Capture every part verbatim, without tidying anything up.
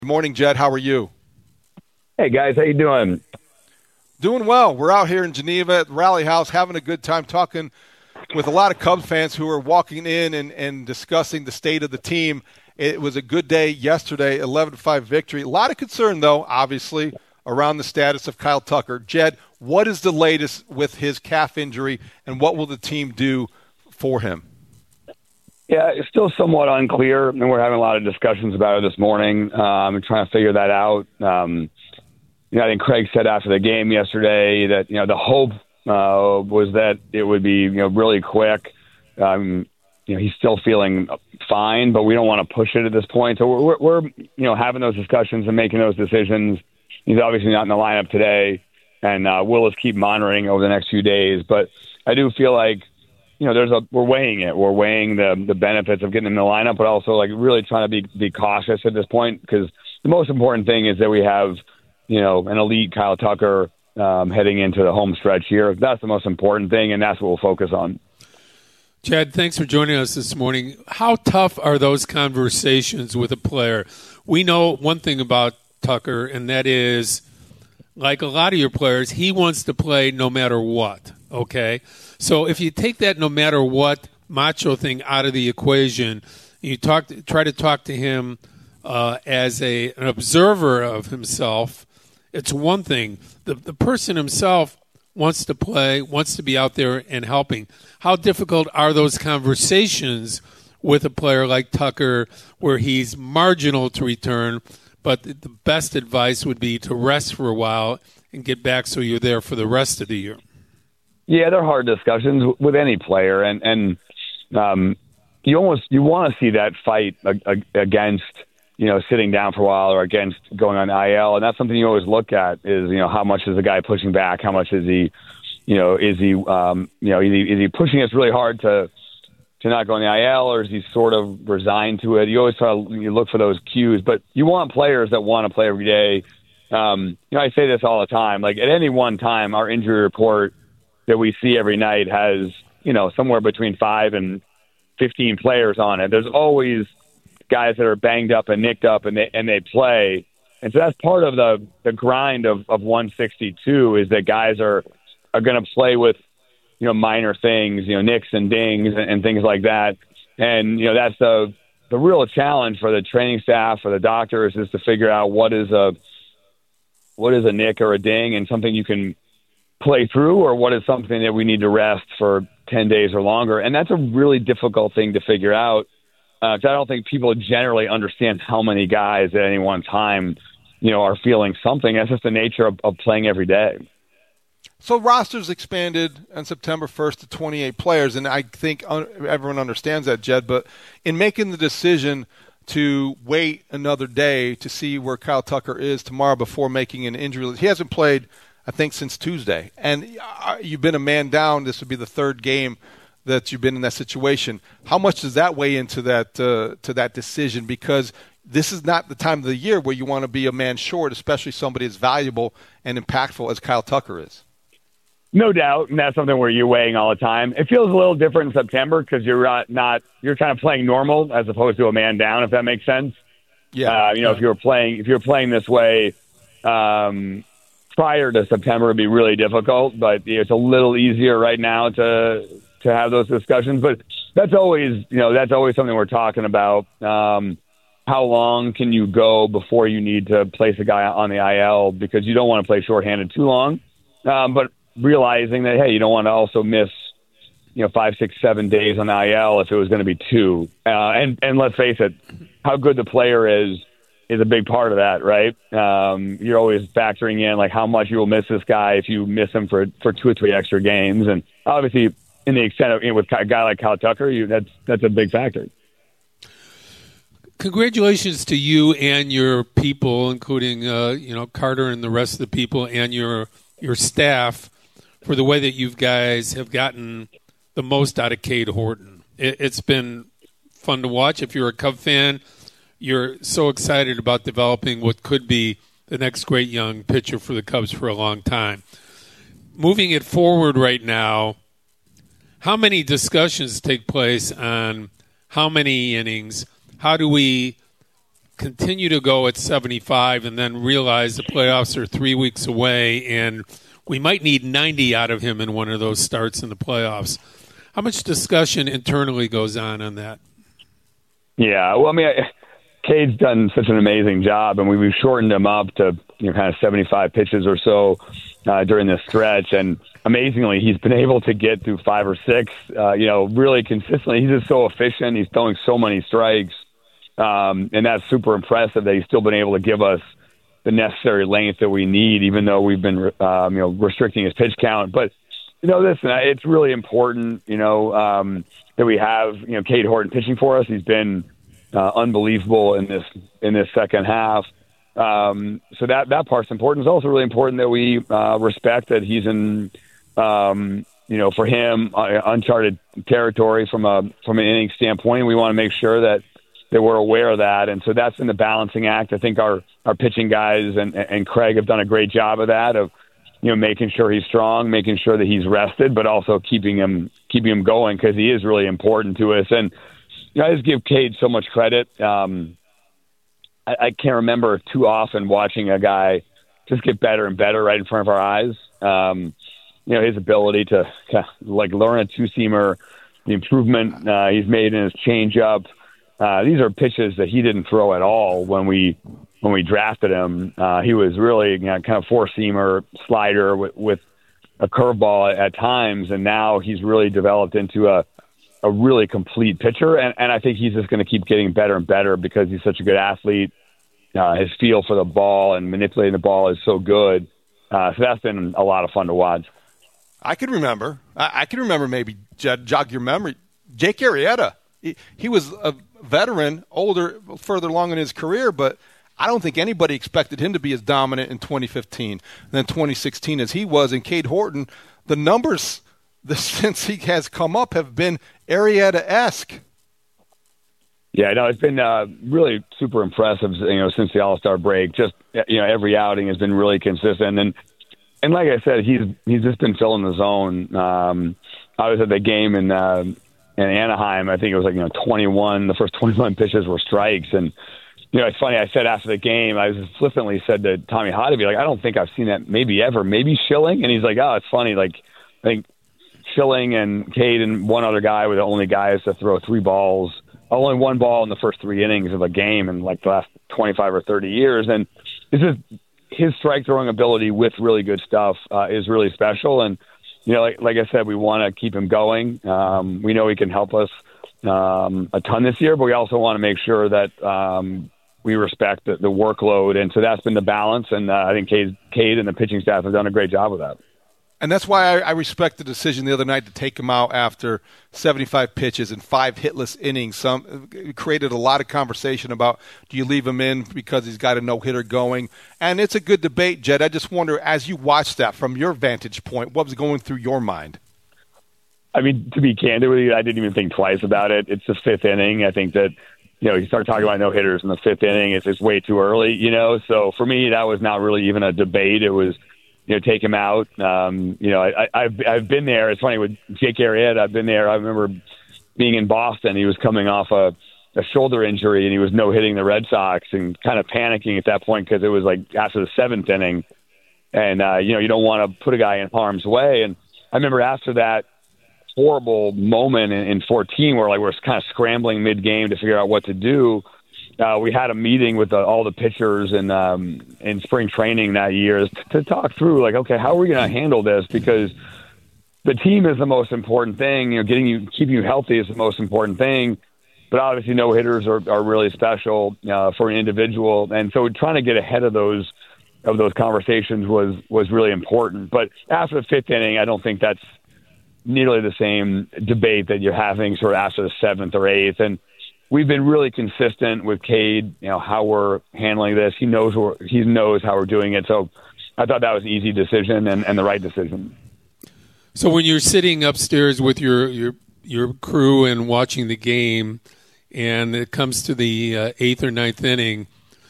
Good morning, Jed. How are you? Hey, guys. How you doing? Doing well. We're out here in Geneva at Rally House having a good time talking with a lot of Cubs fans who are walking in and, and discussing the state of the team. It was a good day yesterday, eleven to five victory. A lot of concern, though, obviously, around the status of Kyle Tucker. Jed, what is the latest with his calf injury, and what will the team do for him? Yeah, it's still somewhat unclear, and we're having a lot of discussions about it this morning. Um, trying to figure that out. Um, you know, I think Craig said after the game yesterday that you know the hope uh, was that it would be you know really quick. Um, you know, he's still feeling fine, but we don't want to push it at this point. So we're, we're you know having those discussions and making those decisions. He's obviously not in the lineup today, and uh, we'll just keep monitoring over the next few days. But I do feel like. You know, there's a we're weighing it. We're weighing the the benefits of getting in the lineup, but also like really trying to be be cautious at this point because the most important thing is that we have, you know, an elite Kyle Tucker um, heading into the home stretch here. That's the most important thing, and that's what we'll focus on. Chad, thanks for joining us this morning. How tough are those conversations with a player? We know one thing about Tucker, and that is, like a lot of your players, he wants to play no matter what, okay? So if you take that no matter what macho thing out of the equation, you talk, try to talk to him uh, as a an observer of himself, it's one thing. The the person himself wants to play, wants to be out there and helping. How difficult are those conversations with a player like Tucker where he's marginal to return, but the best advice would be to rest for a while and get back so you're there for the rest of the year? Yeah, they're hard discussions with any player, and and um, you almost you want to see that fight against you know sitting down for a while or against going on I L, and that's something you always look at is you know how much is the guy pushing back, how much is he you know is he um, you know is he, is he pushing us really hard to to not go on the I L, or is he sort of resigned to it? You always try to you look for those cues, but you want players that want to play every day. Um, you know, I say this all the time. Like at any one time, our injury report that we see every night has, you know, somewhere between five and fifteen players on it. There's always guys that are banged up and nicked up and they, and they play. And so that's part of the, the grind of, of one sixty-two is that guys are, are going to play with, you know, minor things, you know, nicks and dings and, and things like that. And, you know, that's the, the real challenge for the training staff, for the doctors is to figure out what is a, what is a nick or a ding and something you can play through, or what is something that we need to rest for ten days or longer. And that's a really difficult thing to figure out. Uh, 'cause I don't think people generally understand how many guys at any one time, you know, are feeling something. That's just the nature of, of playing every day. So rosters expanded on September first to twenty-eight players, and I think un- everyone understands that, Jed. But in making the decision to wait another day to see where Kyle Tucker is tomorrow before making an injury list, he hasn't played – I think since Tuesday. And you've been a man down. This would be the third game that you've been in that situation. How much does that weigh into that uh, to that decision? Because this is not the time of the year where you want to be a man short, especially somebody as valuable and impactful as Kyle Tucker is. No doubt, and that's something where you're weighing all the time. It feels a little different in September because you're not, not you're kind of playing normal as opposed to a man down, if that makes sense. Yeah. Uh, you know, yeah. if you're playing if you're playing this way. Um, Prior to September would be really difficult, but it's a little easier right now to to have those discussions. But that's always, you know, that's always something we're talking about. Um, how long can you go before you need to place a guy on the I L because you don't want to play shorthanded too long. Um, but realizing that, hey, you don't want to also miss, you know, five, six, seven days on the I L if it was going to be two. Uh, and and let's face it, how good the player is. is a big part of that, right? Um, you're always factoring in like how much you will miss this guy if you miss him for, for two or three extra games. And obviously in the extent of, you know, with a guy like Kyle Tucker, you, that's, that's a big factor. Congratulations to you and your people, including, uh, you know, Carter and the rest of the people and your, your staff for the way that you guys have gotten the most out of Cade Horton. It, it's been fun to watch. If you're a Cub fan, you're so excited about developing what could be the next great young pitcher for the Cubs for a long time. Moving it forward right now, how many discussions take place on how many innings? How do we continue to go at seventy-five and then realize the playoffs are three weeks away and we might need ninety out of him in one of those starts in the playoffs. How much discussion internally goes on on that? Yeah, well, I mean, I, Cade's done such an amazing job, and we've shortened him up to, you know, kind of seventy-five pitches or so uh, during this stretch. And amazingly, he's been able to get through five or six, uh, you know, really consistently. He's just so efficient. He's throwing so many strikes, um, and that's super impressive that he's still been able to give us the necessary length that we need, even though we've been, um, you know, restricting his pitch count. But you know, listen, it's really important, you know, um, that we have, you know, Cade Horton pitching for us. He's been uh, unbelievable in this in this second half. Um, so that that part's important. It's also really important that we uh, respect that he's in, um, you know, for him, uh, uncharted territory from a from an inning standpoint. We want to make sure that that we're aware of that, and so that's in the balancing act. I think our our pitching guys and and Craig have done a great job of that, of you know, making sure he's strong, making sure that he's rested, but also keeping him keeping him going because he is really important to us. And you know, I just give Cade so much credit. Um, I, I can't remember too often watching a guy just get better and better right in front of our eyes. Um, you know, his ability to like learn a two-seamer, the improvement uh, he's made in his changeup. Uh, these are pitches that he didn't throw at all when we when we drafted him. Uh, he was really, you know, kind of four-seamer slider with, with a curveball at times, and now he's really developed into a, a really complete pitcher, and, and I think he's just going to keep getting better and better because he's such a good athlete. Uh, his feel for the ball and manipulating the ball is so good. Uh, so that's been a lot of fun to watch. I can remember. I, I can remember maybe, Jed, jog your memory, Jake Arrieta. He, he was a veteran, older, further along in his career, but I don't think anybody expected him to be as dominant in twenty fifteen than twenty sixteen as he was. And Cade Horton, the numbers the, since he has come up have been Arrieta-esque. Yeah, no, it's been uh, really super impressive, you know, since the All-Star break. Just, you know, every outing has been really consistent. And and like I said, he's he's just been filling the zone. Um, I was at the game in uh, in Anaheim. I think it was like, you know, twenty-one. The first twenty-one pitches were strikes. And, you know, it's funny. I said after the game, I was flippantly said to Tommy Hotovy, like, I don't think I've seen that maybe ever, maybe Schilling. And he's like, oh, it's funny. Like, I think Schilling and Cade and one other guy were the only guys to throw three balls, only one ball in the first three innings of a game in like the last twenty-five or thirty years. And this is his strike throwing ability with really good stuff uh, is really special. And, you know, like, like I said, we want to keep him going. Um, we know he can help us um, a ton this year, but we also want to make sure that um, we respect the, the workload. And so that's been the balance. And uh, I think Cade, Cade and the pitching staff have done a great job of that. And that's why I, I respect the decision the other night to take him out after seventy-five pitches and five hitless innings. Some it created a lot of conversation about, do you leave him in because he's got a no-hitter going? And it's a good debate, Jed. I just wonder, as you watched that from your vantage point, what was going through your mind? I mean, to be candid with you, I didn't even think twice about it. It's the fifth inning. I think that, you know, you start talking about no-hitters in the fifth inning, it's just way too early, you know? So for me, that was not really even a debate. It was, you know, take him out. Um, you know, I, I've I've been there. It's funny with Jake Arrieta. I've been there. I remember being in Boston. He was coming off a, a shoulder injury, and he was no hitting the Red Sox, and kind of panicking at that point because it was like after the seventh inning, and uh, you know, you don't want to put a guy in harm's way. And I remember after that horrible moment in, in fourteen, where like we're kind of scrambling mid game to figure out what to do. Uh, we had a meeting with the, all the pitchers in um, in spring training that year to, to talk through, like, okay, how are we going to handle this? Because the team is the most important thing. You know, getting you, keeping you healthy is the most important thing. But obviously, no hitters are, are really special uh, for an individual, and so trying to get ahead of those of those conversations was was really important. But after the fifth inning, I don't think that's nearly the same debate that you're having sort of after the seventh or eighth. And we've been really consistent with Cade, you know, how we're handling this. He knows we're, he knows how we're doing it. So I thought that was an easy decision and, and the right decision. So when you're sitting upstairs with your your your crew and watching the game, and it comes to the uh, eighth or ninth inning,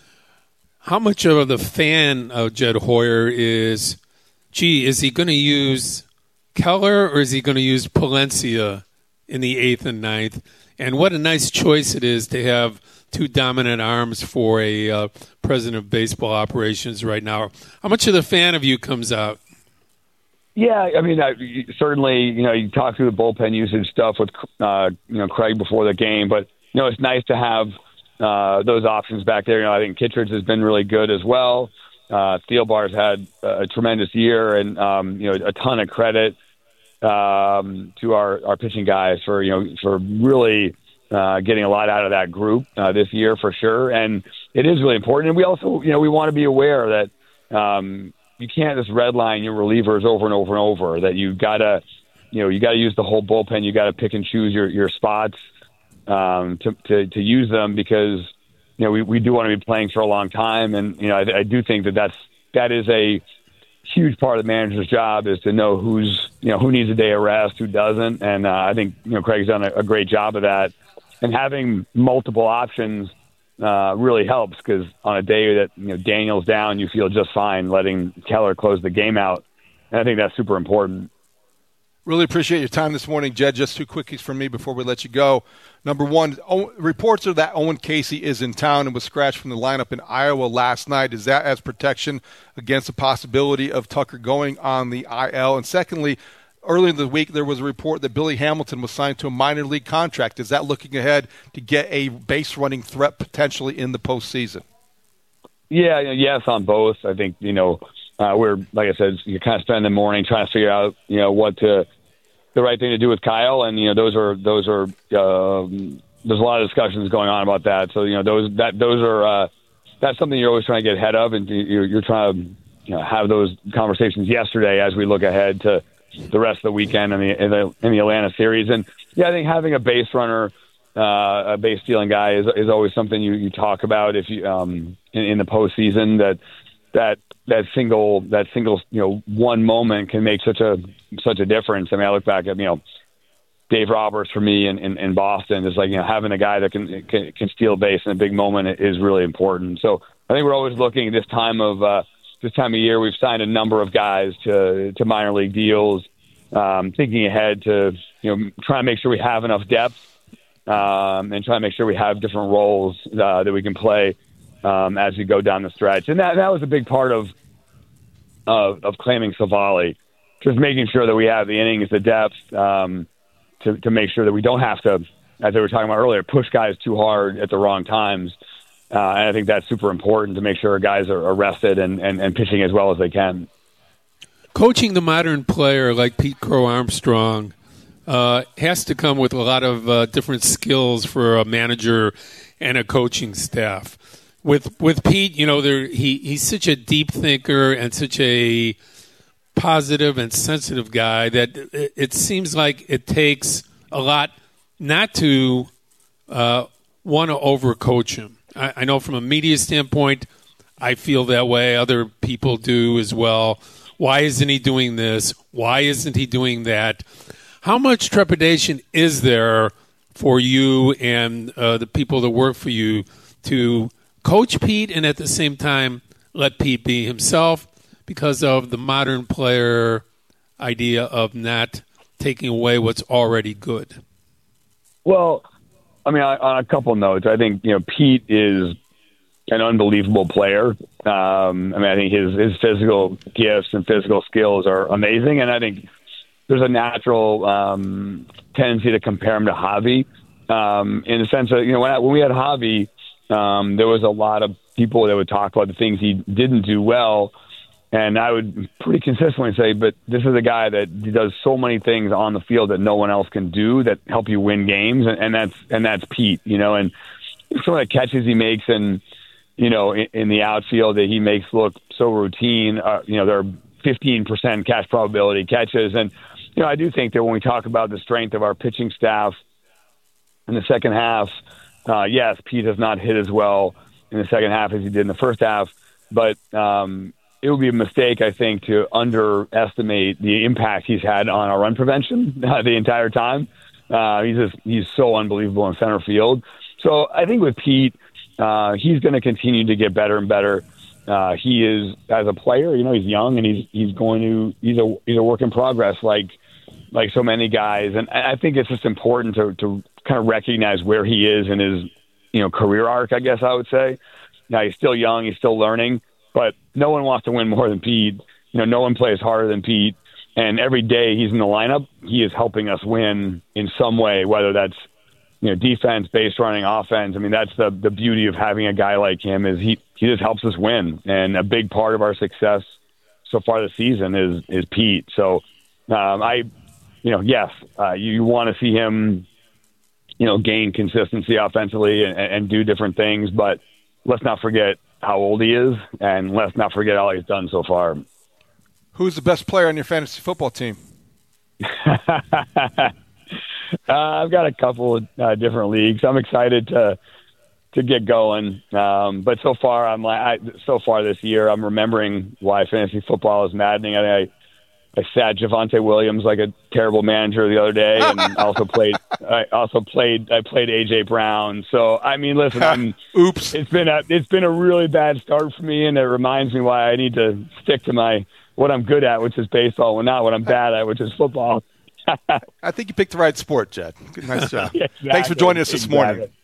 how much of the fan of Jed Hoyer is, gee, is he going to use Keller or is he going to use Palencia in the eighth and ninth? And what a nice choice it is to have two dominant arms for a uh, president of baseball operations right now. How much of the fan of you comes out? Yeah, I mean, I, certainly, you know, you talk through the bullpen usage stuff with, uh, you know, Craig before the game, but, you know, it's nice to have uh, those options back there. You know, I think Kittredge has been really good as well. Uh, Thielbar's had a tremendous year, and, um, you know, a ton of credit um, to our, our pitching guys for, you know, for really uh, getting a lot out of that group uh, this year for sure. And it is really important. And we also, you know, we want to be aware that, um, you can't just redline your relievers over and over and over, that you gotta, you know, you gotta use the whole bullpen. You gotta pick and choose your, your spots um, to, to, to use them, because, you know, we, we do want to be playing for a long time. And, you know, I, I do think that that's, that is a huge part of the manager's job, is to know who's, you know, who needs a day of rest, who doesn't. And uh, I think, you know, Craig's done a, a great job of that, and having multiple options Uh, really helps, because on a day that, you know, Daniel's down, you feel just fine letting Keller close the game out. And I think that's super important. Really appreciate your time this morning, Jed. Just two quickies from me before we let you go. Number one, o- reports are that Owen Casey is in town and was scratched from the lineup in Iowa last night. Is that as protection against the possibility of Tucker going on the I L? And secondly, earlier in the week, there was a report that Billy Hamilton was signed to a minor league contract. Is that looking ahead to get a base-running threat potentially in the postseason? Yeah, yes, on both. I think, you know, uh, we're, like I said, you kind of spend the morning trying to figure out, you know, what to, the right thing to do with Kyle. And, you know, those are, those are, um, there's a lot of discussions going on about that. So, you know, those, that, those are, uh, that's something you're always trying to get ahead of. And you're, you're trying to, you know, have those conversations yesterday as we look ahead to the rest of the weekend in the, in the in the Atlanta series. And yeah, I think having a base runner, uh, a base stealing guy is is always something you, you talk about if you um in, in the postseason. That that that single that single you know one moment can make such a such a difference. I mean, I look back at you know Dave Roberts for me in, in, in Boston. It's like you know having a guy that can, can can steal base in a big moment is really important. So I think we're always looking at this time of. Uh, This time of year, we've signed a number of guys to to minor league deals, um, thinking ahead to you know try and make sure we have enough depth, um, and try and make sure we have different roles uh, that we can play um, as we go down the stretch. And that that was a big part of of, of claiming Savali, just making sure that we have the innings, the depth, um, to to make sure that we don't have to, as they were talking about earlier, push guys too hard at the wrong times. Uh, and I think that's super important to make sure our guys are, are rested and, and, and pitching as well as they can. Coaching the modern player like Pete Crow Armstrong uh, has to come with a lot of uh, different skills for a manager and a coaching staff. With with Pete, you know, there, he he's such a deep thinker and such a positive and sensitive guy that it, it seems like it takes a lot not to uh, want to overcoach him. I, I know from a media standpoint, I feel that way. Other people do as well. Why isn't he doing this? Why isn't he doing that? How much trepidation is there for you and uh, the people that work for you to coach Pete and at the same time let Pete be himself because of the modern player idea of not taking away what's already good? Well, I mean, on a couple notes, I think, you know, Pete is an unbelievable player. Um, I mean, I think his, his physical gifts and physical skills are amazing. And I think there's a natural um, tendency to compare him to Javi um, in the sense that, you know, when, I, when we had Javi, um, there was a lot of people that would talk about the things he didn't do well. And I would pretty consistently say, but this is a guy that does so many things on the field that no one else can do that help you win games. And, and that's, and that's Pete, you know, and some of the catches he makes and, you know, in, in the outfield that he makes look so routine, uh, you know, they're fifteen percent catch probability catches. And, you know, I do think that when we talk about the strength of our pitching staff in the second half, uh, yes, Pete has not hit as well in the second half as he did in the first half, but, um, it would be a mistake, I think, to underestimate the impact he's had on our run prevention uh, the entire time. Uh, he's just, he's so unbelievable in center field. So I think with Pete, uh, he's going to continue to get better and better. Uh, he is, as a player, you know, he's young and he's he's going to he's a he's a work in progress, like like so many guys. And I think it's just important to to kind of recognize where he is in his you know, career arc, I guess I would say. Now, he's still young. He's still learning. But no one wants to win more than Pete. You know, no one plays harder than Pete. And every day he's in the lineup, he is helping us win in some way, whether that's, you know, defense, base running, offense. I mean, that's the the beauty of having a guy like him is he, he just helps us win. And a big part of our success so far this season is is Pete. So um, I, you know, yes, uh, you want to see him, you know, gain consistency offensively and, and do different things. But let's not forget how old he is, and let's not forget all he's done so far. Who's the best player on your fantasy football team? uh, I've got a couple of uh, different leagues. I'm excited to to get going, um, but so far I'm like I, so far this year I'm remembering why fantasy football is maddening. I, I I sat Javonte Williams like a terrible manager the other day, and also played. I also played. I played A J Brown. So I mean, listen. I'm, Oops. It's been a it's been a really bad start for me, and it reminds me why I need to stick to my what I'm good at, which is baseball, and not what I'm bad at, which is football. I think you picked the right sport, Jed. Good, nice job. Exactly. Thanks for joining us this Exactly. morning.